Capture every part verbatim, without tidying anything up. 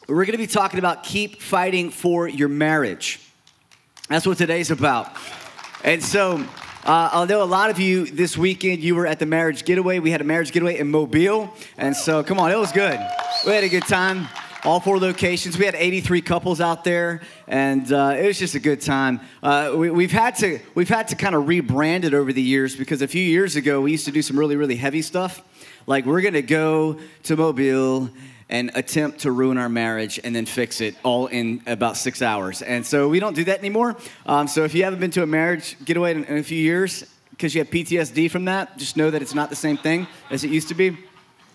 We're going to be talking about keep fighting for your marriage. That's what today's about. And so uh, I know a lot of you this weekend, you were at the marriage getaway. We had a marriage getaway in Mobile. And so, come on, it was good. We had a good time. All four locations. We had eighty-three couples out there, and uh, it was just a good time. Uh, we, we've had to we've had to kind of rebrand it over the years because a few years ago we used to do some really really heavy stuff, like we're gonna go to Mobile and attempt to ruin our marriage and then fix it all in about six hours. And so we don't do that anymore. Um, so if you haven't been to a marriage getaway in, in a few years because you have P T S D from that, just know that it's not the same thing as it used to be.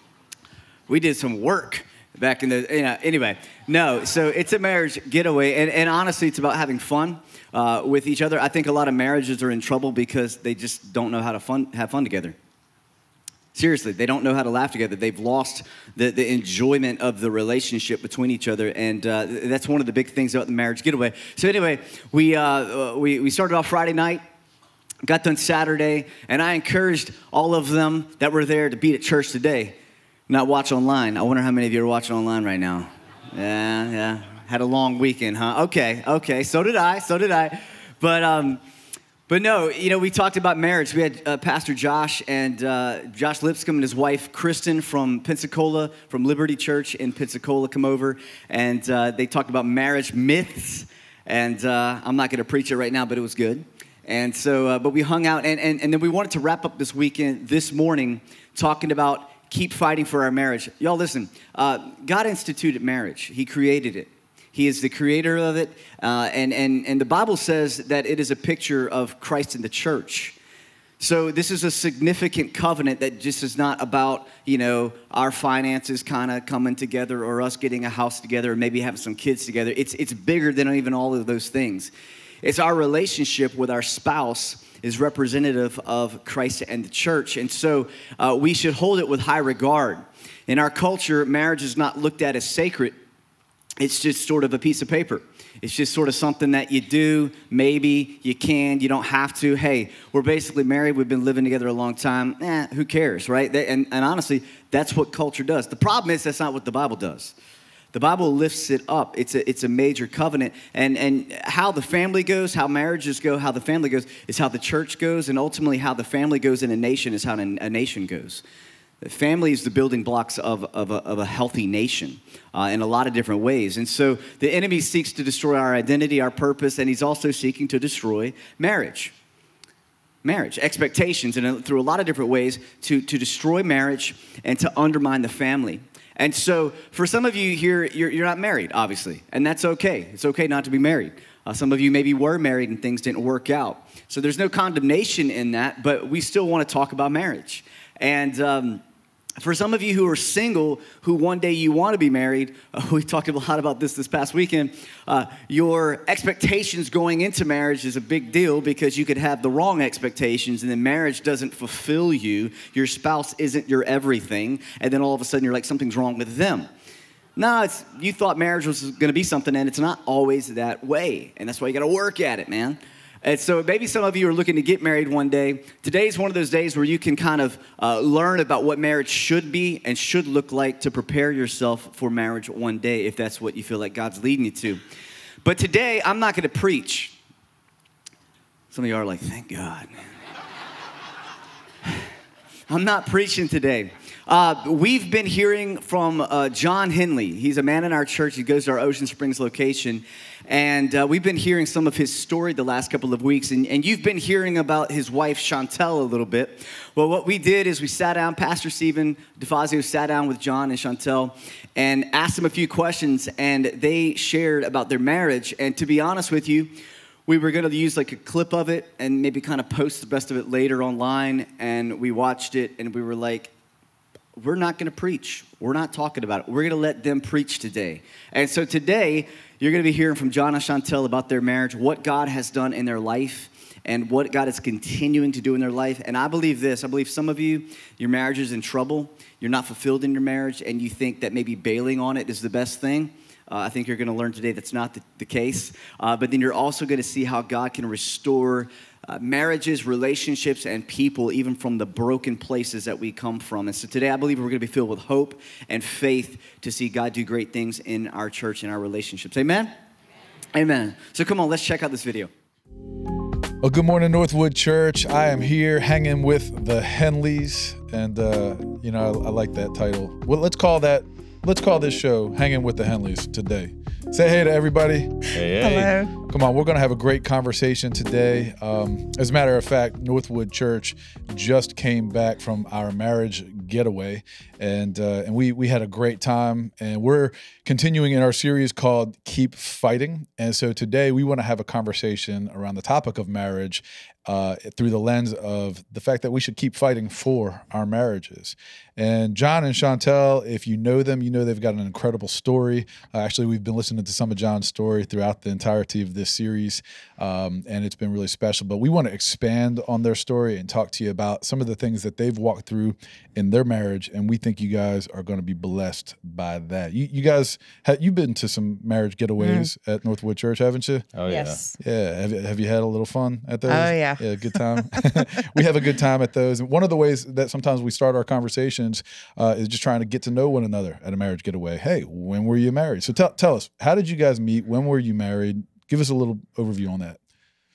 We did some work back in the, you know, anyway, no, so it's a marriage getaway, and, and honestly, it's about having fun uh, with each other. I think a lot of marriages are in trouble because they just don't know how to fun, have fun together. Seriously, they don't know how to laugh together. They've lost the, the enjoyment of the relationship between each other, and uh, that's one of the big things about the marriage getaway. So anyway, we, uh, we, we started off Friday night, got done Saturday, and I encouraged all of them that were there to be at church today. Not watch online. I wonder how many of you are watching online right now. Yeah, yeah. Had a long weekend, huh? Okay, okay. So did I. So did I. But um, but no, you know, we talked about marriage. We had uh, Pastor Josh and uh, Josh Lipscomb and his wife Kristen from Pensacola, from Liberty Church in Pensacola, come over, and uh, they talked about marriage myths. And uh, I'm not going to preach it right now, but it was good. And so, uh, but we hung out, and, and and then we wanted to wrap up this weekend, this morning, talking about keep fighting for our marriage. Y'all listen, uh, God instituted marriage. He created it. He is the creator of it. Uh, and, and, and the Bible says that it is a picture of Christ in the church. So this is a significant covenant that just is not about, you know, our finances kind of coming together or us getting a house together or maybe having some kids together. It's, it's bigger than even all of those things. It's our relationship with our spouse is representative of Christ and the church. And so uh, we should hold it with high regard. In our culture, marriage is not looked at as sacred. It's just sort of a piece of paper. It's just sort of something that you do, maybe you can, you don't have to. Hey, we're basically married. We've been living together a long time. Eh, who cares, right? And, and honestly, that's what culture does. The problem is that's not what the Bible does. The Bible lifts it up. It's a, it's a major covenant. And, and how the family goes, how marriages go, how the family goes is how the church goes. And ultimately how the family goes in a nation is how a nation goes. The family is the building blocks of, of, a, of a healthy nation uh, in a lot of different ways. And so the enemy seeks to destroy our identity, our purpose, and he's also seeking to destroy marriage. Marriage, expectations, and through a lot of different ways to, to destroy marriage and to undermine the family. And so for some of you here, you're, you're not married, obviously, and that's okay. It's okay not to be married. Uh, some of you maybe were married and things didn't work out. So there's no condemnation in that, but we still want to talk about marriage. And um, for some of you who are single, who one day you want to be married, uh, we talked a lot about this this past weekend, uh, your expectations going into marriage is a big deal because you could have the wrong expectations and then marriage doesn't fulfill you. Your spouse isn't your everything, and then all of a sudden you're like, something's wrong with them. No, it's, you thought marriage was going to be something, and it's not always that way, and that's why you got to work at it, man. And so maybe some of you are looking to get married one day. Today's one of those days where you can kind of uh, learn about what marriage should be and should look like to prepare yourself for marriage one day if that's what you feel like God's leading you to. But today, I'm not going to preach. Some of you are like, thank God. I'm not preaching today. Uh, we've been hearing from uh, John Henley. He's a man in our church. He goes to our Ocean Springs location. And uh, we've been hearing some of his story the last couple of weeks. And, and you've been hearing about his wife, Chantel, a little bit. Well, what we did is we sat down, Pastor Stephen DeFazio sat down with John and Chantel and asked them a few questions. And they shared about their marriage. And to be honest with you, we were going to use like a clip of it and maybe kind of post the rest of it later online. And we watched it and we were like, we're not going to preach. We're not talking about it. We're going to let them preach today. And so today, you're going to be hearing from John and Chantel about their marriage, what God has done in their life, and what God is continuing to do in their life. And I believe this. I believe some of you, your marriage is in trouble. You're not fulfilled in your marriage, and you think that maybe bailing on it is the best thing. Uh, I think you're going to learn today that's not the, the case. Uh, but then you're also going to see how God can restore uh, marriages, relationships, and people, even from the broken places that we come from. And so today I believe we're going to be filled with hope and faith to see God do great things in our church and our relationships. Amen? Amen. So come on, let's check out this video. Well, good morning, Northwood Church. I am here hanging with the Henleys, and uh, you know, I, I like that title. Well, let's call that. Let's call this show "Hanging with the Henleys" today. Say hey to everybody. Hey, hey. Hello. Come on, we're going to have a great conversation today. Um, as a matter of fact, Northwood Church just came back from our marriage getaway, and uh, and we we had a great time. And we're continuing in our series called "Keep Fighting." And so today we want to have a conversation around the topic of marriage uh, through the lens of the fact that we should keep fighting for our marriages. And John and Chantel, if you know them, you know they've got an incredible story. Uh, actually, we've been listening to some of John's story throughout the entirety of this series, um, and it's been really special. But we want to expand on their story and talk to you about some of the things that they've walked through in their marriage, and we think you guys are going to be blessed by that. You, you guys, have, you've been to some marriage getaways mm. at Northwood Church, haven't you? Oh, yes. yeah. Yeah. Have, have you had a little fun at those? Oh, yeah. Yeah, good time. We have a good time at those. And one of the ways that sometimes we start our conversations Uh, is just trying to get to know one another at a marriage getaway. Hey, when were you married? So tell tell us, how did you guys meet? When were you married? Give us a little overview on that.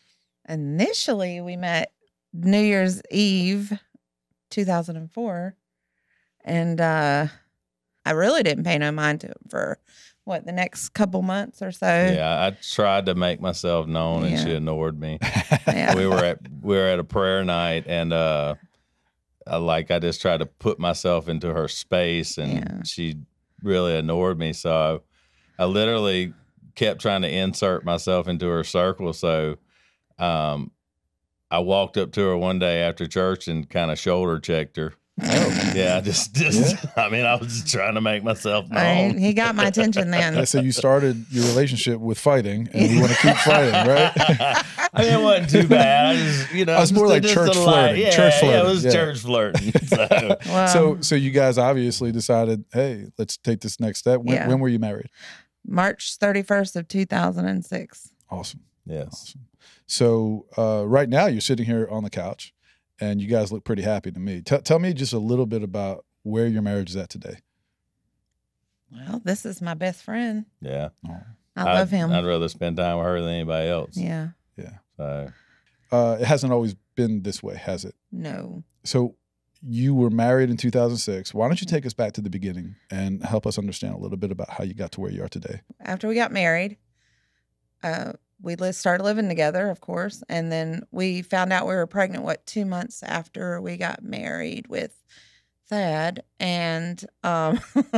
Initially, we met New Year's Eve, two thousand four. And uh, I really didn't pay no mind to him for, what, the next couple months or so. Yeah, I tried to make myself known, and Yeah. she ignored me. Yeah. We were at we were at a prayer night, and uh, I, like I just tried to put myself into her space, and Yeah. she really ignored me. So I literally kept trying to insert myself into her circle. So um, I walked up to her one day after church and kind of shoulder checked her. Oh yeah, just just yeah. I mean, I was just trying to make myself known. I mean, he got my attention then. Yeah, so you started your relationship with fighting, and you want to keep fighting, right? I mean, it wasn't too bad. I just, you know, Oh, it's more like just church a light. flirting. Yeah, Church yeah, flirting. it was Yeah. church flirting. So. Well, so so you guys obviously decided, hey, let's take this next step. When, Yeah. when were you married? March thirty-first of two thousand six. Awesome. Yes. Awesome. So uh, right now you're sitting here on the couch, and you guys look pretty happy to me. T- tell me just a little bit about where your marriage is at today. Well, this is my best friend. Yeah. Oh. I love I'd, him. I'd rather spend time with her than anybody else. Yeah. Yeah. So Uh, it hasn't always been this way, has it? No. So you were married in two thousand six. Why don't you take us back to the beginning and help us understand a little bit about how you got to where you are today? After we got married, uh, we li- started living together, of course. And then we found out we were pregnant, what, two months after we got married with Thad. And um,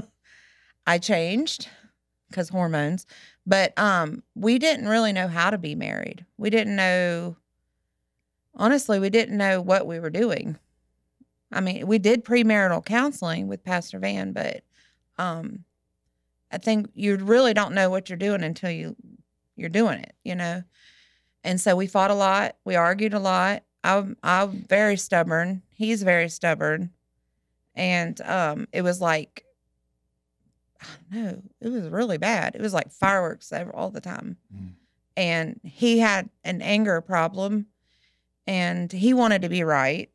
I changed because hormones. But um, we didn't really know how to be married. We didn't know, honestly, we didn't know what we were doing. I mean, we did premarital counseling with Pastor Van, but um, I think you really don't know what you're doing until you you're doing it, you know? And so we fought a lot. We argued a lot. I'm, I'm very stubborn. He's very stubborn. And um, it was like, I don't know, it was really bad. It was like fireworks all the time. Mm. And he had an anger problem, and he wanted to be right.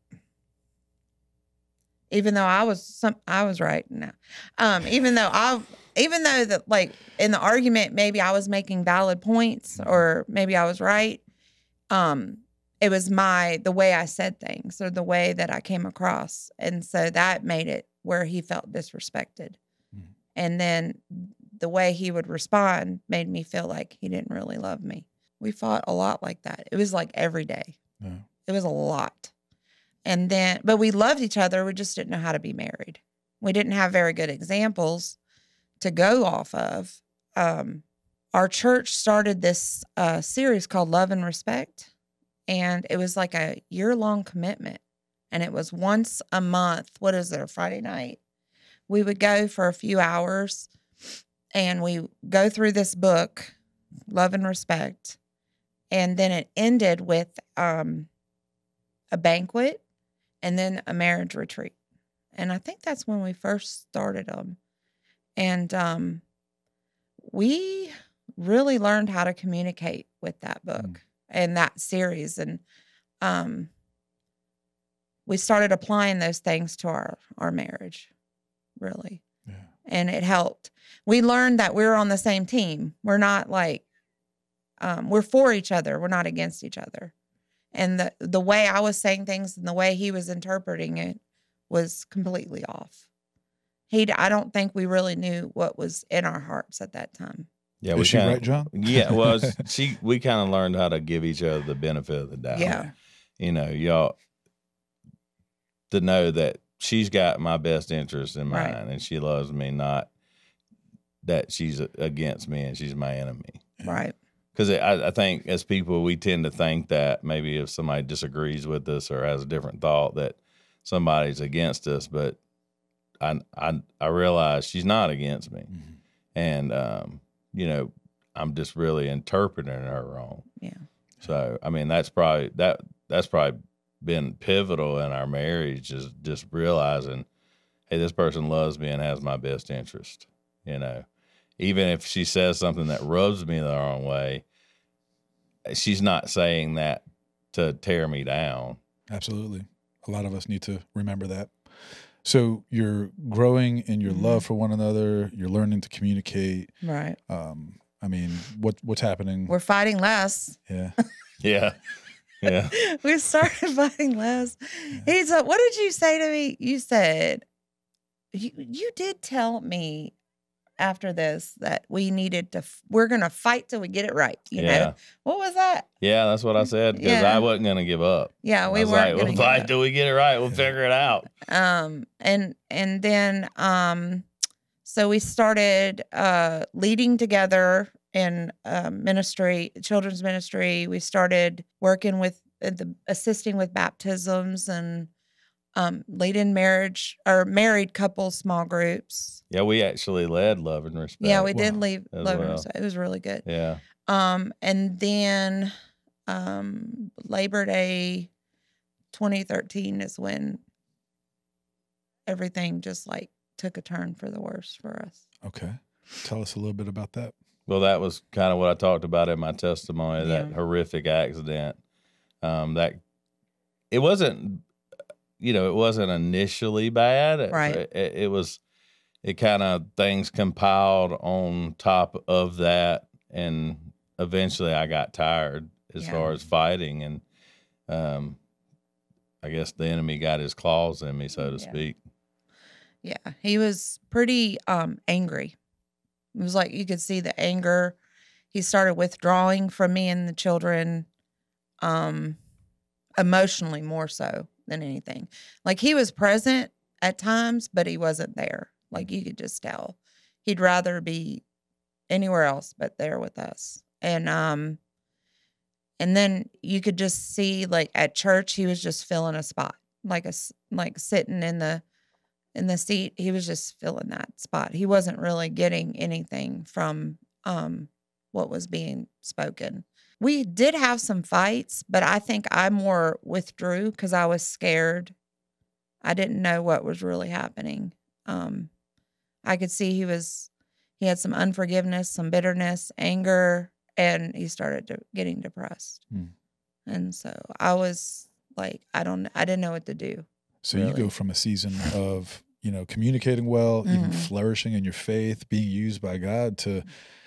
Even though I was some, I was right. No, um, even though I, even though that, like in the argument, maybe I was making valid points, or maybe I was right. Um, it was my the way I said things, or the way that I came across, and so that made it where he felt disrespected. Mm-hmm. And then the way he would respond made me feel like he didn't really love me. We fought a lot like that. It was like every day. Yeah. It was a lot. And then, but we loved each other. We just didn't know how to be married. We didn't have very good examples to go off of. Um, our church started this uh, series called Love and Respect. And it was like a year-long commitment. And it was once a month. What is it, a Friday night? We would go for a few hours, and we go through this book, Love and Respect. And then it ended with um, a banquet, and then a marriage retreat. And I think that's when we first started them. And um, we really learned how to communicate with that book Mm. and that series. And um, we started applying those things to our, our marriage, really. Yeah. And it helped. We learned that we're on the same team. We're not like, um, we're for each other. We're not against each other. And the, the way I was saying things and the way he was interpreting it was completely off. He, I don't think we really knew what was in our hearts at that time. Yeah, Is we she kinda, right, John? Yeah, well, it's- she we kind of learned how to give each other the benefit of the doubt. Yeah. You know, y'all to know that she's got my best interest in mind, Right. and she loves me, not that she's against me and she's my enemy. Right. Because I, I think as people, we tend to think that maybe if somebody disagrees with us or has a different thought, that somebody's against us. But I I, I realize she's not against me, Mhm. and um, you know, I'm just really interpreting her wrong. Yeah. So I mean, that's probably that that's probably been pivotal in our marriage, is just realizing, hey, this person loves me and has my best interest. You know, even if she says something that rubs me the wrong way, she's not saying that to tear me down. Absolutely. A lot of us need to remember that. So you're growing in your Mhm. love for one another. You're learning to communicate. Right. Um, I mean, what what's happening? We're fighting less. yeah. Yeah, yeah. We started fighting less. He's like, what did you say to me? You said, you, you did tell me after this that we needed to, f- we're going to fight till we get it right. You Yeah. know, what was that? Yeah, that's what I said, because Yeah. I wasn't going to give up. Yeah, I we was weren't like, going we'll to fight till we get it right. We'll figure it out. Um, and, and then, um, so we started, uh, leading together in, uh, ministry, children's ministry. We started working with uh, the, assisting with baptisms and, um, leading marriage or married couple small groups. Yeah, we actually led Love and Respect. Yeah, we did Wow. leave. As Love and well. Respect. It was really good. Yeah. Um, and then, um, Labor Day twenty thirteen is when everything just like took a turn for the worse for us. Okay. Tell us a little bit about that. Well, that was kind of what I talked about in my testimony, that Yeah. horrific accident. Um, that it wasn't, you know, it wasn't initially bad. It- Right. It, it was, it kind of things compiled on top of that. And eventually I got tired as Yeah. far as fighting. And um, I guess the enemy got his claws in me, so to Yeah. speak. Yeah, he was pretty um angry. It was like you could see the anger. He started withdrawing from me and the children, um, emotionally more so than anything. Like he was present at times, but he wasn't there. Like you could just tell. He'd rather be anywhere else but there with us. And um and then you could just see like at church he was just filling a spot. Like a s- like sitting in the in the seat, he was just filling that spot. He wasn't really getting anything from um what was being spoken. We did have some fights, but I think I more withdrew because I was scared. I didn't know what was really happening. Um, I could see he was, he had some unforgiveness, some bitterness, anger, and he started to, getting depressed. Hmm. And so I was like, I don't, I didn't know what to do. So you Really? go from a season of, you know, communicating well, even Mhm. flourishing in your faith, being used by God, to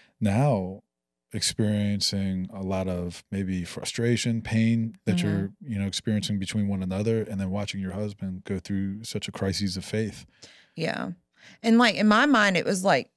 now experiencing a lot of maybe frustration, pain that Mhm. you're, you know, experiencing between one another, and then watching your husband go through such a crisis of faith. Yeah. And like in my mind, it was like,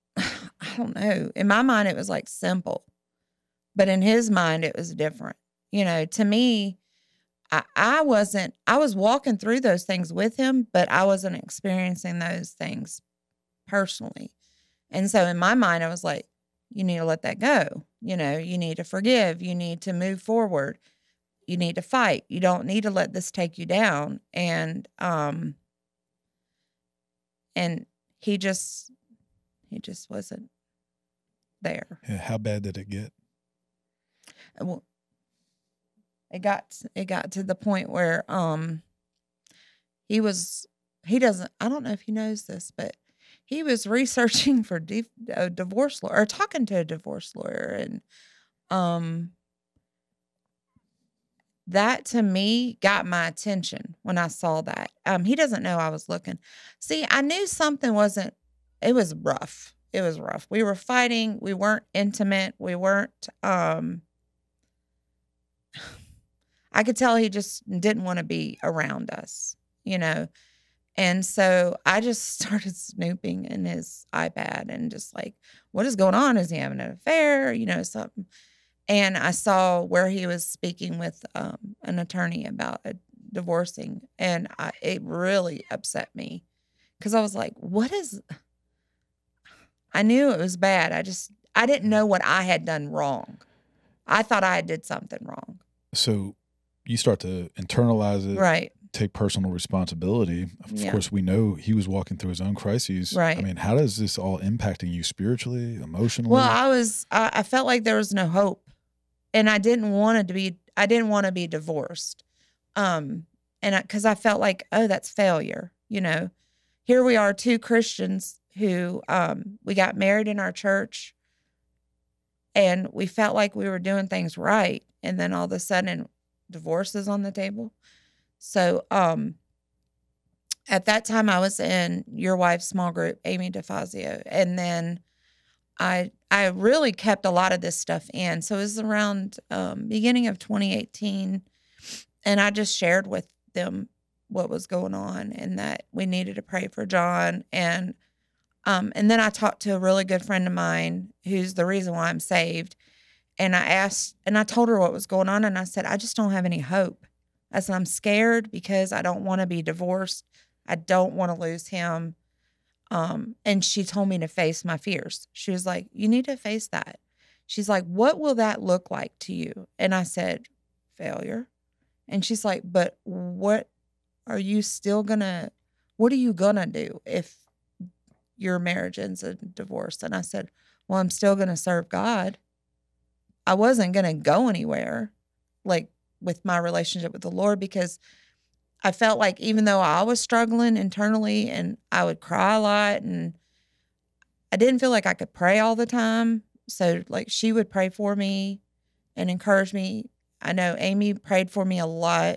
I don't know. In my mind, it was like simple, but in his mind, it was different. You know, to me, I, I wasn't, I was walking through those things with him, but I wasn't experiencing those things personally. And so in my mind, I was like, you need to let that go. You know, you need to forgive. You need to move forward. You need to fight. You don't need to let this take you down. And, um, and he just, he just wasn't there. Yeah, how bad did it get? Well, it got it got to the point where um he was he doesn't I don't know if he knows this, but he was researching for di- a divorce lawyer or talking to a divorce lawyer. And um, that to me got my attention when I saw that. Um, he doesn't know I was looking. See, I knew something wasn't, it was rough. It was rough. We were fighting. We weren't intimate. We weren't, um, I could tell he just didn't want to be around us, you know? And so I just started snooping in his iPad and just like, what is going on? Is he having an affair? You know, something. And I saw where he was speaking with um, an attorney about a divorcing. And I, it really upset me because I was like, what is, I knew it was bad. I just, I didn't know what I had done wrong. I thought I did something wrong. So you start to internalize it, Right. take personal responsibility. Of Yeah. course, we know he was walking through his own crises. Right. I mean, how does this all impacting you spiritually, emotionally? Well, I was, I, I felt like there was no hope, and I didn't want it to be, I didn't want to be divorced. Um, and I, cause I felt like, oh, that's failure. You know, here we are, two Christians who, um, we got married in our church and we felt like we were doing things right. And then all of a sudden divorce is on the table. So, um, at that time I was in your wife's small group, Amy DeFazio. And then I, I really kept a lot of this stuff in. So it was around, um, beginning of twenty eighteen. And I just shared with them what was going on and that we needed to pray for John. And, um, and then I talked to a really good friend of mine who's the reason why I'm saved. And I asked, and I told her what was going on. And I said, I just don't have any hope. I said, I'm scared because I don't want to be divorced. I don't want to lose him. Um, and she told me to face my fears. She was like, you need to face that. She's like, what will that look like to you? And I said, failure. And she's like, but what are you still gonna, what are you gonna do if your marriage ends in divorce? And I said, well, I'm still gonna serve God. I wasn't gonna go anywhere, like with my relationship with the Lord, because I felt like even though I was struggling internally and I would cry a lot and I didn't feel like I could pray all the time. So like she would pray for me and encourage me. I know Amy prayed for me a lot.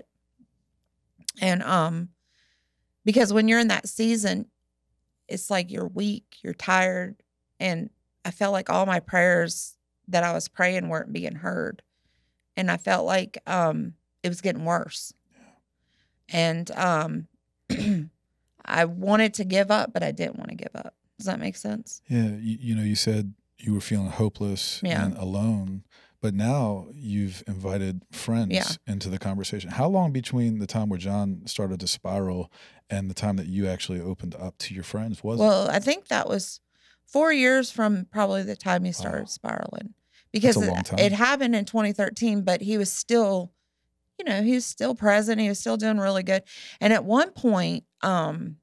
And um, because when you're in that season, it's like you're weak, you're tired. And I felt like all my prayers that I was praying weren't being heard. And I felt like um, it was getting worse. And um, I wanted to give up, but I didn't want to give up. Does that make sense? Yeah. You, you know, you said you were feeling hopeless Yeah. and alone, but now you've invited friends Yeah. into the conversation. How long between the time where John started to spiral and the time that you actually opened up to your friends was it? Well, I think that was four years from probably the time he started Wow. spiraling. Because That's a long it, time. it happened in twenty thirteen, but he was still, you know, he was still present. He was still doing really good. And at one point, um,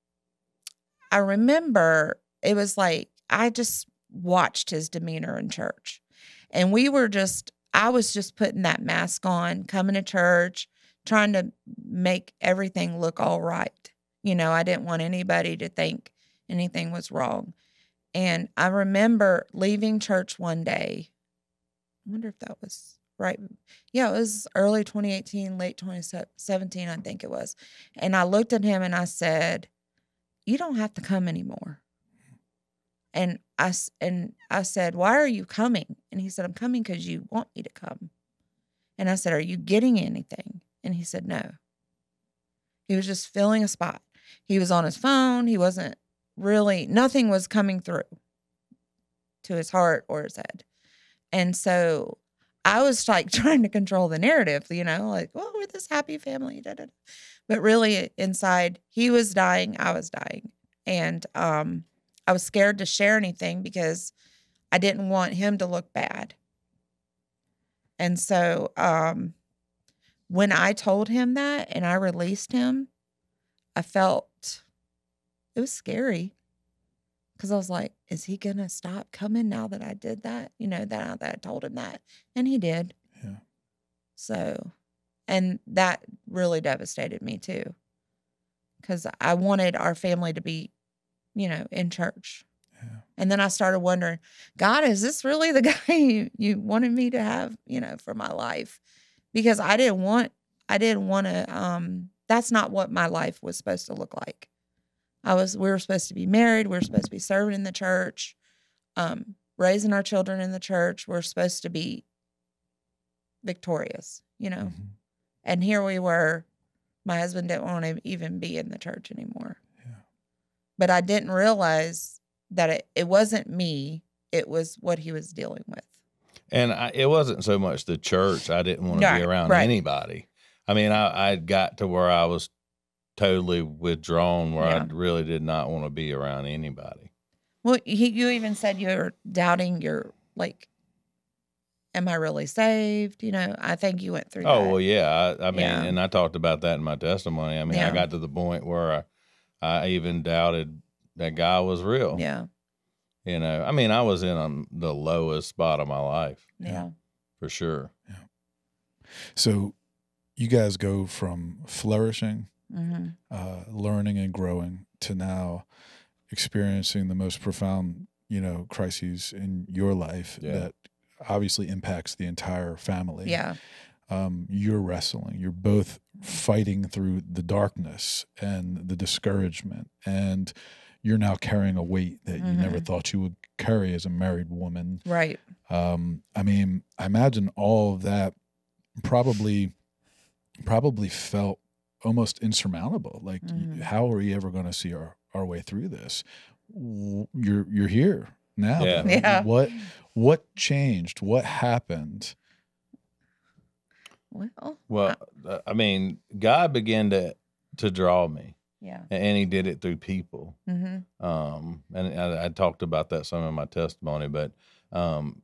I remember it was like, I just watched his demeanor in church. And we were just, I was just putting that mask on, coming to church, trying to make everything look all right. You know, I didn't want anybody to think anything was wrong. And I remember leaving church one day. I wonder if that was right. Yeah, it was early twenty eighteen, late twenty seventeen, I think it was. And I looked at him and I said, you don't have to come anymore. And I, and I said, why are you coming? And he said, I'm coming because you want me to come. And I said, are you getting anything? And he said, no. He was just filling a spot. He was on his phone. He wasn't really, nothing was coming through to his heart or his head. And so I was like trying to control the narrative, you know, like, well, we're this happy family. Da, da, da. But really inside, he was dying. I was dying. And, um, I was scared to share anything because I didn't want him to look bad. And so um, when I told him that and I released him, I felt it was scary because I was like, is he going to stop coming now that I did that? You know, that, that I told him that. And he did. Yeah. So, and that really devastated me too because I wanted our family to be you know, in church. Yeah. And then I started wondering, God, is this really the guy you, you wanted me to have, you know, for my life? Because I didn't want, I didn't want to, um, that's not what my life was supposed to look like. I was, we were supposed to be married. We were supposed to be serving in the church, um, raising our children in the church. We're supposed to be victorious, you know? Mhm. And here we were, my husband didn't want to even be in the church anymore. Yeah. But I didn't realize that it, it wasn't me. It was what he was dealing with. And I, it wasn't so much the church. I didn't want to Right, be around right. anybody. I mean, I, I got to where I was totally withdrawn, where Yeah. I really did not want to be around anybody. Well, he, you even said you were doubting your, like, am I really saved? You know, I think you went through Oh, that. well, yeah. I, I mean, Yeah. and I talked about that in my testimony. I mean, Yeah. I got to the point where I, I even doubted that God was real. Yeah. You know, I mean, I was in um, the lowest spot of my life, Yeah. for sure. So you guys go from flourishing, Mm-hmm. uh, learning and growing to now experiencing the most profound, you know, crises in your life Yeah. that obviously impacts the entire family. Yeah. Um, you're wrestling. You're both fighting through the darkness and the discouragement, and you're now carrying a weight that you never Mhm. thought you would carry as a married woman. Right. Um, I mean, I imagine all of that probably probably felt almost insurmountable. Like, y- Mhm. how are we ever going to see our, our way through this? W- You're you're here now. Yeah. though. Yeah. What what changed? What happened? Well, Well, uh, I mean, God began to to draw me, yeah. a- and He did it through people. Mm-hmm. Um, and I, I talked about that some in my testimony, but um,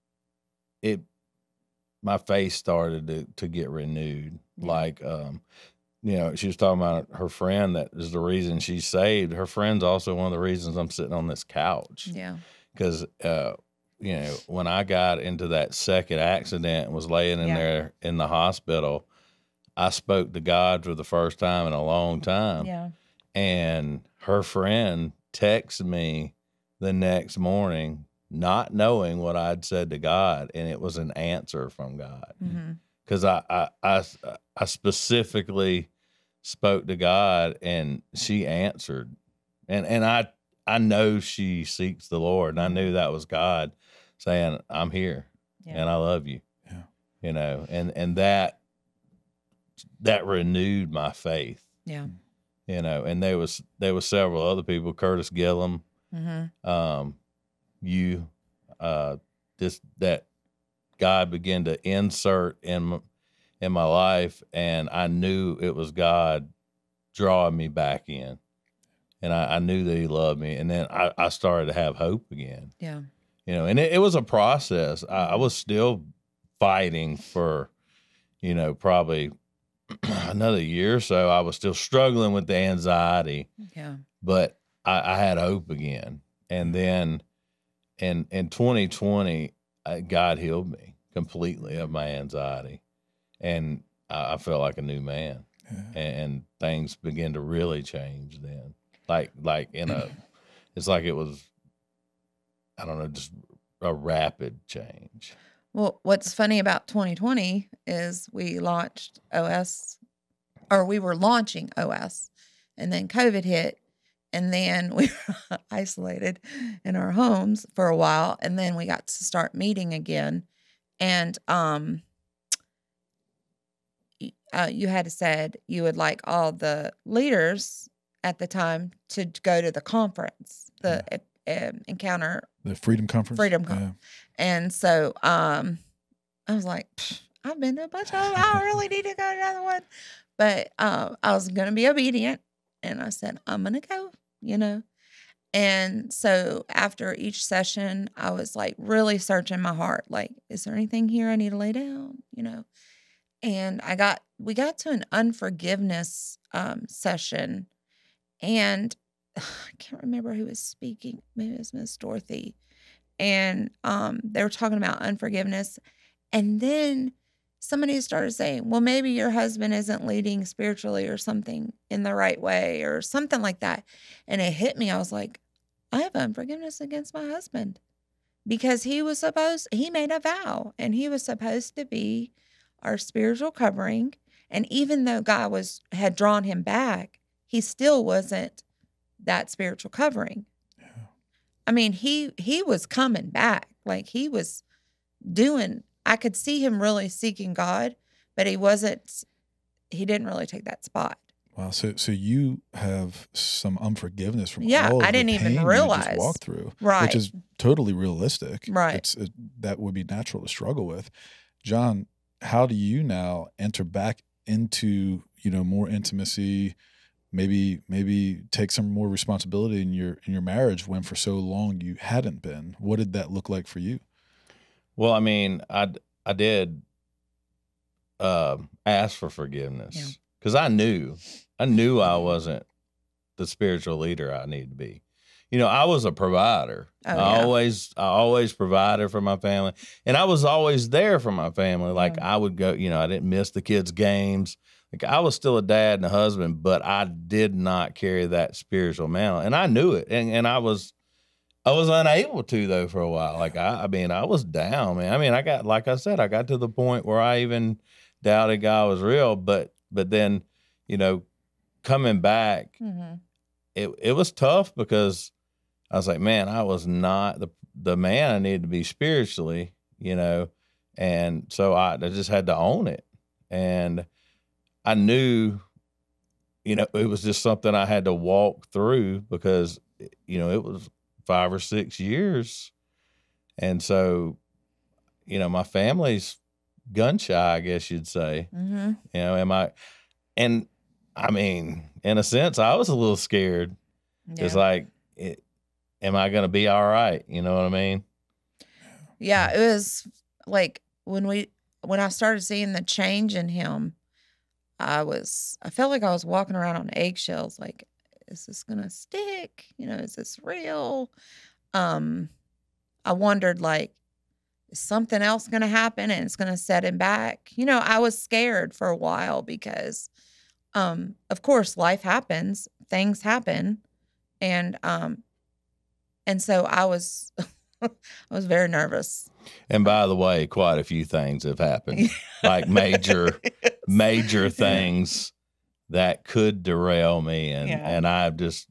it my faith started to to get renewed. Yeah. Like, um, you know, she was talking about her friend that is the reason she's saved. Her friend's also one of the reasons I'm sitting on this couch. Yeah. Because uh, you know, when I got into that second accident and was laying in Yeah. there in the hospital, I spoke to God for the first time in a long time. Yeah. And her friend texted me the next morning, not knowing what I'd said to God, and it was an answer from God. Mm-hmm. Because I, I, I, I specifically spoke to God, and she answered. And and I I know she seeks the Lord, and I knew that was God saying, I'm here, Yeah. and I love you. Yeah. You know, and, and that that renewed my faith. Yeah. You know, and there was there was several other people, Curtis Gillum, Mm-hmm. um, you, uh, just that God began to insert in m- in my life, and I knew it was God drawing me back in, and I, I knew that He loved me, and then I, I started to have hope again. Yeah. You know, and it, it was a process. I, I was still fighting for, you know, probably another year or so. I was still struggling with the anxiety, Yeah. but I, I had hope again. And then in in twenty twenty, uh, God healed me completely of my anxiety, and I, I felt like a new man. Yeah. And, and things began to really change then. Like like in a, it's like it was, I don't know, just a rapid change. Well, what's funny about twenty twenty is we launched O S, or we were launching O S, and then COVID hit, and then we were isolated in our homes for a while, and then we got to start meeting again, and um, y- uh, you had said you would like all the leaders at the time to go to the conference, the uh, Encounter The Freedom Conference. Freedom Con- Yeah. And so um, I was like, "Pfft, I've been to a bunch of them. I don't really need to go to another one. But um, I was going to be obedient. And I said, I'm going to go, you know. And so after each session, I was like really searching my heart. Like, is there anything here I need to lay down, you know? And I got, we got to an unforgiveness um, session. And I can't remember who was speaking. Maybe it was Miss Dorothy. And um, they were talking about unforgiveness. And then somebody started saying, well, maybe your husband isn't leading spiritually or something in the right way or something like that. And it hit me. I was like, I have unforgiveness against my husband because he was supposed, he made a vow and he was supposed to be our spiritual covering. And even though God was, had drawn him back, he still wasn't that spiritual covering. Yeah. I mean, he, he was coming back. Like he was doing, I could see him really seeking God, but he wasn't, he didn't really take that spot. Wow. So, so you have some unforgiveness from yeah, all of I didn't the even pain realize. you just walked through, right. which is totally realistic. Right. It's it, that would be natural to struggle with. John, how do you now enter back into, you know, more intimacy, maybe, maybe take some more responsibility in your, in your marriage when for so long you hadn't been? What did that look like for you? Well, I mean, I, I did uh, ask for forgiveness because yeah. I knew, I knew I wasn't the spiritual leader I needed to be. You know, I was a provider. Oh, I yeah. always, I always provided for my family, and I was always there for my family. Like yeah. I would go, you know, I didn't miss the kids' games. Like I was still a dad and a husband, but I did not carry that spiritual mantle, and I knew it, and and I was. I was unable to though for a while. Like I, I mean, I was down, man. I mean, I got, like I said, I got to the point where I even doubted God was real. But, but then, you know, coming back, mm-hmm. it it was tough because I was like, man, I was not the the man I needed to be spiritually, you know, and so I, I just had to own it, and I knew, you know, it was just something I had to walk through because, you know, it was five or six years. And so, you know, my family's gun shy, I guess you'd say. Mm-hmm. You know, am I, and I mean, in a sense, I was a little scared. Yeah. It's like, it, am I going to be all right? You know what I mean? Yeah, it was like when we, when I started seeing the change in him, I was, I felt like I was walking around on eggshells, like, is this going to stick? You know, is this real? Um, I wondered, like, is something else going to happen and it's going to set him back? You know, I was scared for a while because, um, of course, life happens, things happen. And, um, and so I was, I was very nervous. And by the way, quite a few things have happened, like major, yes. major things. That could derail me, and yeah. and I just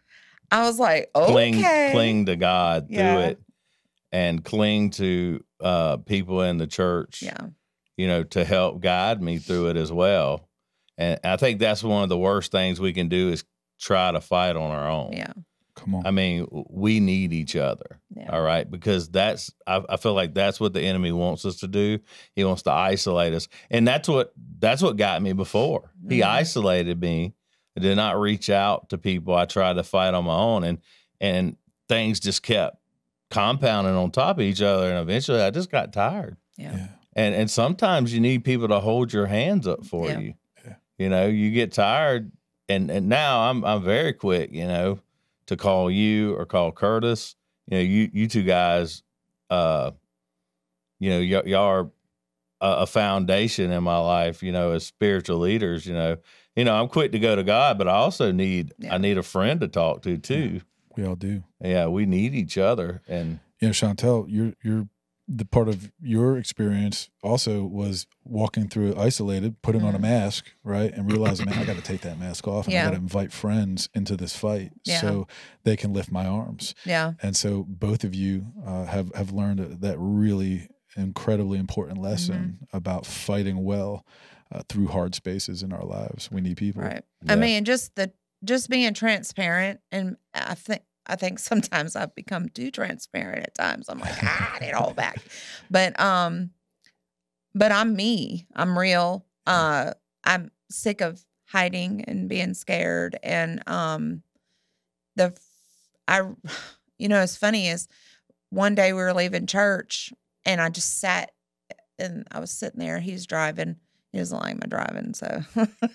I was like, okay, cling, cling to God yeah. through it, and cling to uh, people in the church, yeah, you know, to help guide me through it as well. And I think that's one of the worst things we can do is try to fight on our own. Yeah, come on. I mean, we need each other. Yeah. All right, because that's I, I feel like that's what the enemy wants us to do. He wants to isolate us, and that's what that's what got me before. Mm-hmm. He isolated me. I did not reach out to people. I tried to fight on my own, and and things just kept compounding on top of each other, and eventually I just got tired. Yeah, yeah. and and sometimes you need people to hold your hands up for yeah. you. Yeah. You know, you get tired, and and now I'm I'm very quick. You know, to call you or call Curtis. You know, you, you two guys, uh, you know, y- y'all are a, a foundation in my life, you know, as spiritual leaders, you know, you know, I'm quick to go to God, but I also need, yeah. I need a friend to talk to too. Yeah, we all do. Yeah. We need each other. And, you know, Chantel, you're, you're, the part of your experience also was walking through isolated, putting mm-hmm. on a mask, right? And realizing, man, I got to take that mask off and yeah. I got to invite friends into this fight yeah. so they can lift my arms. Yeah. And so both of you uh, have, have learned that really incredibly important lesson mm-hmm. about fighting well uh, through hard spaces in our lives. We need people. Right. Yeah. I mean, just the, just being transparent. And I think, I think sometimes I've become too transparent at times. I'm like, ah, I need it all back. But, um, but I'm me. I'm real. Uh, I'm sick of hiding and being scared. And, um, the, I, you know, it's funny is one day we were leaving church and I just sat and I was sitting there. He's driving. He doesn't like my driving. So,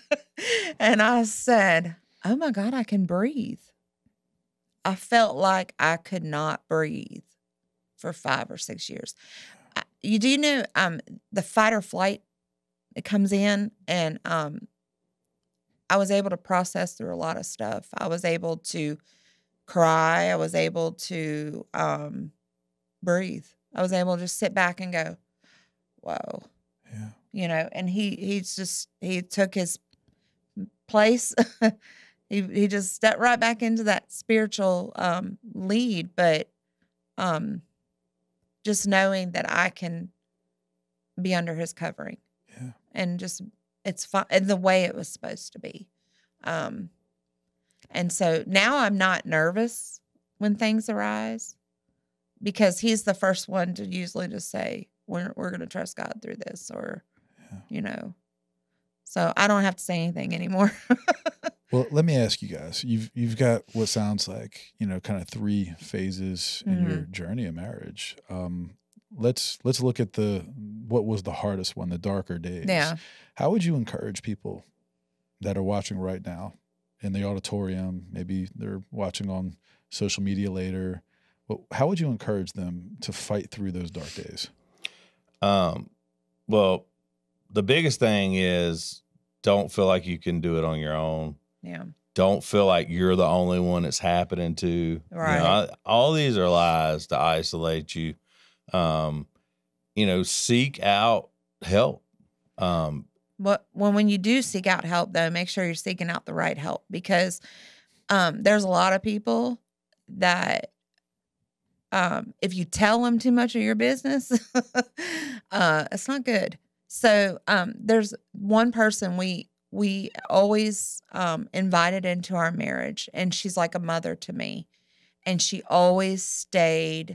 and I said, oh my God, I can breathe. I felt like I could not breathe for five or six years. I, you do know um, the fight or flight it comes in, and um, I was able to process through a lot of stuff. I was able to cry. I was able to um, breathe. I was able to just sit back and go, whoa. Yeah. You know, and he he's just he took his place. he he just stepped right back into that spiritual um, lead, but um, just knowing that I can be under his covering, Yeah. and just it's fun and the way it was supposed to be. Um, and so now I'm not nervous when things arise, because he's the first one to usually just say, we're, we're going to trust God through this, or, yeah. you know, so I don't have to say anything anymore. Well, let me ask you guys, you've, you've got what sounds like, you know, kind of three phases in mm-hmm. your journey of marriage. Um, let's, let's look at the, what was the hardest one, the darker days. Yeah. How would you encourage people that are watching right now in the auditorium? Maybe they're watching on social media later. Well, how would you encourage them to fight through those dark days? Um, well, the biggest thing is don't feel like you can do it on your own. Yeah. Don't feel like you're the only one it's happening to. Right. You know, I, all these are lies to isolate you. Um, you know, seek out help. Um, But when, when you do seek out help, though, make sure you're seeking out the right help, because um, there's a lot of people that um, if you tell them too much of your business, uh, it's not good. So um, there's one person we we always um, invited into our marriage, and she's like a mother to me, and she always stayed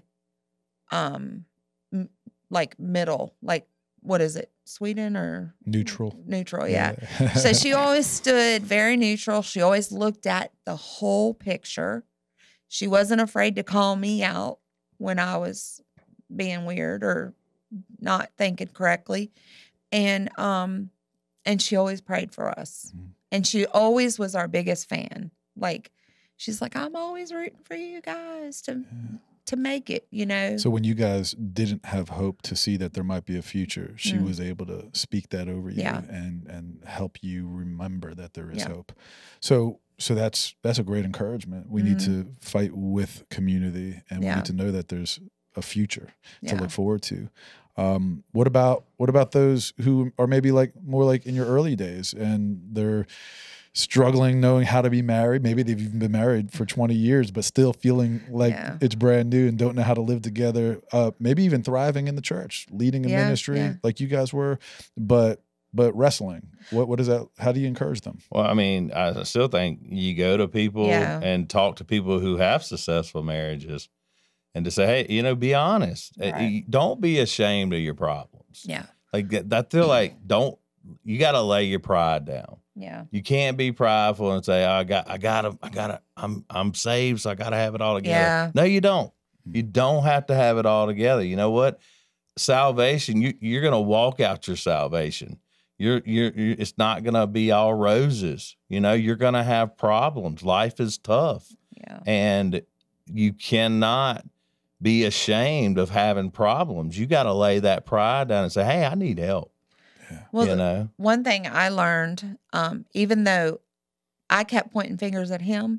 um, m- like middle, like what is it? Sweden or neutral? Neutral, yeah. yeah. So she always stood very neutral. She always looked at the whole picture. She wasn't afraid to call me out when I was being weird or not thinking correctly. And um and she always prayed for us. Mm-hmm. And she always was our biggest fan. Like, she's like, I'm always rooting for you guys to yeah. to make it, you know. So when you guys didn't have hope to see that there might be a future, she mm. was able to speak that over you yeah. and and help you remember that there is yeah. hope. So so that's that's a great encouragement. We mm. need to fight with community, and yeah. we need to know that there's a future yeah. to look forward to. Um, what about what about those who are maybe like more like in your early days and they're struggling knowing how to be married? Maybe they've even been married for twenty years, but still feeling like yeah. it's brand new and don't know how to live together. Uh, maybe even thriving in the church, leading a yeah, ministry yeah. like you guys were, but but wrestling. What what is that? How do you encourage them? Well, I mean, I still think you go to people yeah. and talk to people who have successful marriages, and to say, hey, you know, be honest. Right. Don't be ashamed of your problems. Yeah, like I feel like don't you got to lay your pride down. Yeah. You can't be prideful and say, oh, I got, I gotta, I gotta, I'm, I'm saved, so I gotta have it all together. Yeah. No, you don't. You don't have to have it all together. You know what? Salvation, you, you're going to walk out your salvation. You're, you're, you're, it's not going to be all roses. You know, you're going to have problems. Life is tough. Yeah. And you cannot be ashamed of having problems. You got to lay that pride down and say, hey, I need help. Well, you know? One thing I learned, um, even though I kept pointing fingers at him,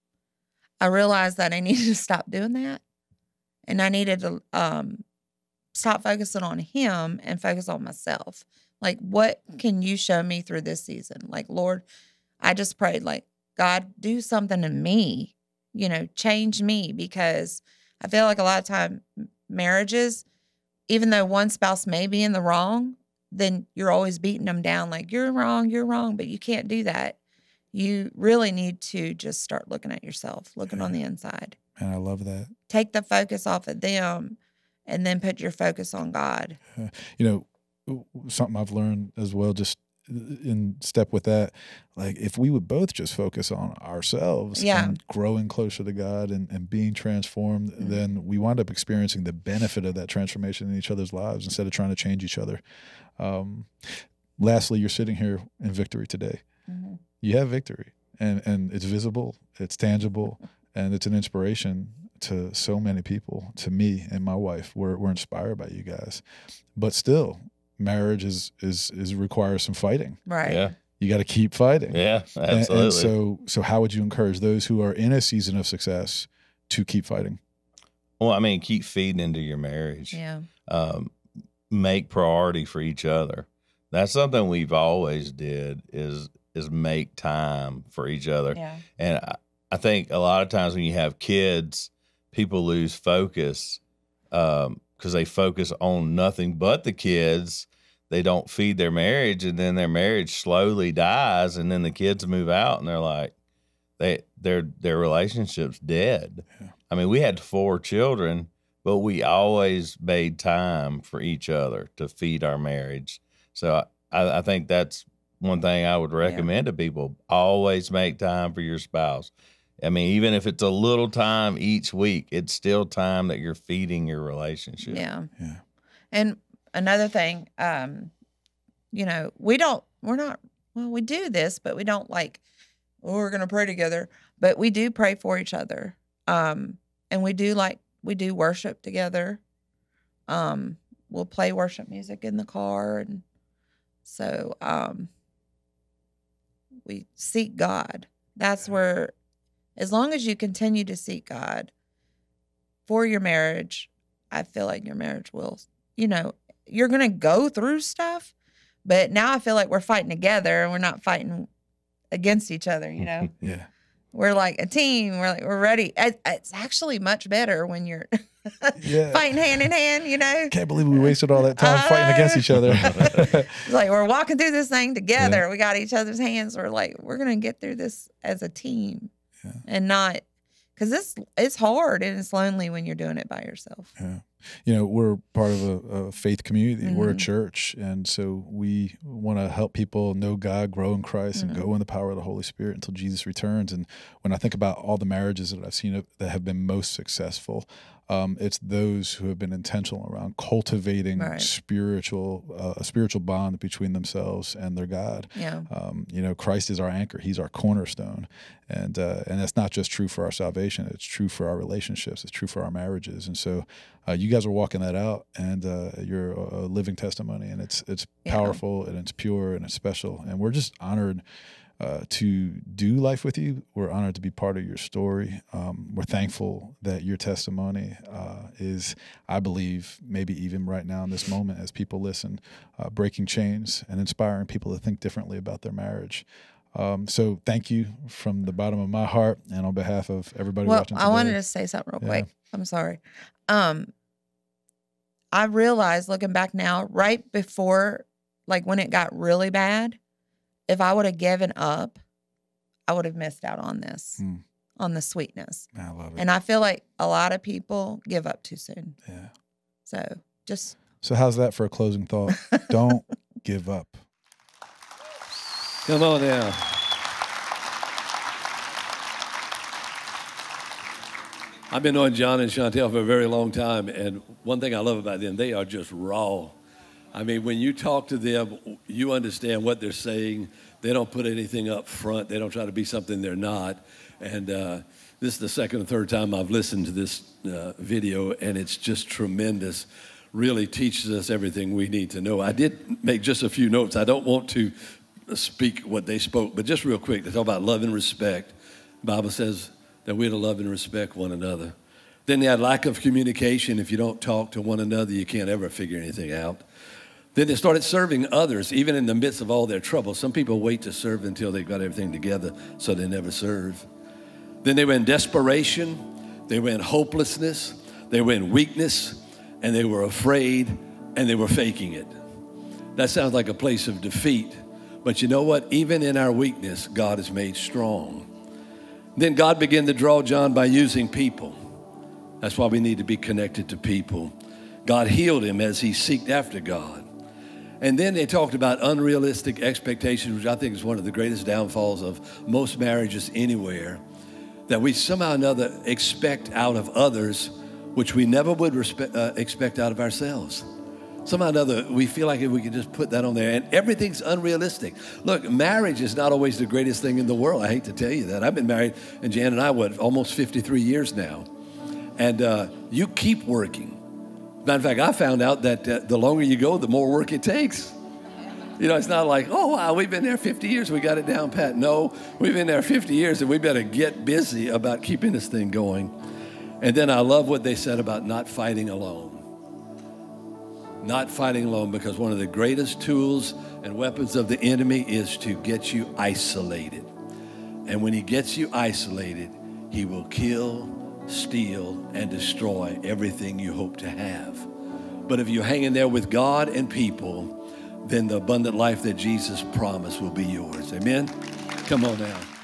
I realized that I needed to stop doing that. And I needed to um, stop focusing on him and focus on myself. Like, what can you show me through this season? Like, Lord, I just prayed, like, God, do something in me, you know, change me, because I feel like a lot of time marriages, even though one spouse may be in the wrong, then you're always beating them down like, you're wrong, you're wrong, but you can't do that. You really need to just start looking at yourself, looking yeah. on the inside. And I love that. Take the focus off of them and then put your focus on God. Uh, you know, something I've learned as well, just in step with that, like if we would both just focus on ourselves yeah. and growing closer to God and, and being transformed, mm-hmm. then we wind up experiencing the benefit of that transformation in each other's lives instead of trying to change each other. Um, lastly, you're sitting here in victory today. Mm-hmm. You have victory, and, and it's visible, it's tangible, and it's an inspiration to so many people, to me and my wife. We're, we're inspired by you guys. But still, marriage is is is requires some fighting. Right. Yeah. You got to keep fighting. Yeah, And- absolutely. And, so so how would you encourage those who are in a season of success to keep fighting? Well, I mean, keep feeding into your marriage. Yeah. Um, make priority for each other. That's something we've always did is is make time for each other. Yeah. And I, I think a lot of times when you have kids, people lose focus um, because they focus on nothing but the kids. They don't feed their marriage, and then their marriage slowly dies, and then the kids move out, and they're like, they their their relationship's dead. Yeah. I mean, we had four children, but we always made time for each other to feed our marriage. So I, I think that's one thing I would recommend to people. Always make time for your spouse. I mean, even if it's a little time each week, it's still time that you're feeding your relationship. Yeah. Yeah. And another thing, um, you know, we don't, we're not, well, we do this, but we don't like, oh, we're going to pray together, but we do pray for each other. Um, and we do like, we do worship together. Um, we'll play worship music in the car. And so, um, we seek God. That's where, as long as you continue to seek God for your marriage, I feel like your marriage will, you know, you're going to go through stuff, but now I feel like we're fighting together and we're not fighting against each other, you know? Yeah. We're like a team. We're like, we're ready. It, it's actually much better when you're Yeah. fighting hand in hand, you know? Can't believe we wasted all that time fighting against each other. It's like we're walking through this thing together. We got each other's hands. We're like, we're going to get through this as a team Yeah. and not, because it's, it's hard and it's lonely when you're doing it by yourself. Yeah. You know, we're part of a, a faith community. We're a Mhm. church. And so we want to help people know God, grow in Christ, and Mhm. go in the power of the Holy Spirit until Jesus returns. And when I think about all the marriages that I've seen that have been most successful, um, it's those who have been intentional around cultivating Right. spiritual, uh, a spiritual bond between themselves and their God. Yeah. Um, you know, Christ is our anchor. He's our cornerstone. And uh, and that's not just true for our salvation. It's true for our relationships. It's true for our marriages. And so uh, you guys are walking that out, and uh, you're a, a living testimony. And it's it's Yeah. powerful, and it's pure, and it's special. And we're just honored uh, to do life with you. We're honored to be part of your story. Um, we're thankful that your testimony uh, is, I believe, maybe even right now in this moment as people listen, uh, breaking chains and inspiring people to think differently about their marriage. Um, so thank you from the bottom of my heart and on behalf of everybody Well, watching I today. wanted to say something real Yeah. quick. I'm sorry. Um, I realized looking back now, right before, like when it got really bad, if I would have given up, I would have missed out on this, Mm. on the sweetness. I love it. And I feel like a lot of people give up too soon. Yeah. So just, So how's that for a closing thought? Don't give up. Come on now. I've been knowing John and Chantel for a very long time, and one thing I love about them, they are just raw. I mean, when you talk to them, you understand what they're saying. They don't put anything up front. They don't try to be something they're not. And uh, this is the second or third time I've listened to this uh, video, and it's just tremendous. Really teaches us everything we need to know. I did make just a few notes. I don't want to speak what they spoke, but just real quick, they talk about love and respect. The Bible says that we're to love and respect one another. Then they had lack of communication. If you don't talk to one another, you can't ever figure anything out. Then they started serving others, even in the midst of all their trouble. Some people wait to serve until they've got everything together, so they never serve. Then they were in desperation, they were in hopelessness, they were in weakness, and they were afraid, and they were faking it. That sounds like a place of defeat. But you know what? Even in our weakness, God is made strong. Then God began to draw John by using people. That's why we need to be connected to people. God healed him as he seeked after God. And then they talked about unrealistic expectations, which I think is one of the greatest downfalls of most marriages anywhere, that we somehow or another expect out of others, which we never would respect, uh, expect out of ourselves. Somehow or another, we feel like if we can just put that on there, and everything's unrealistic. Look, marriage is not always the greatest thing in the world. I hate to tell you that. I've been married, and Jan and I, what, almost fifty-three years now. And uh, you keep working. Matter of fact, I found out that uh, the longer you go, the more work it takes. You know, it's not like, oh, wow, we've been there fifty years, we got it down pat. No, we've been there fifty years, and we better get busy about keeping this thing going. And then I love what they said about not fighting alone. Not fighting alone, because one of the greatest tools and weapons of the enemy is to get you isolated. And when he gets you isolated, he will kill, steal, and destroy everything you hope to have. But if you're hanging there with God and people, then the abundant life that Jesus promised will be yours. Amen? Come on now.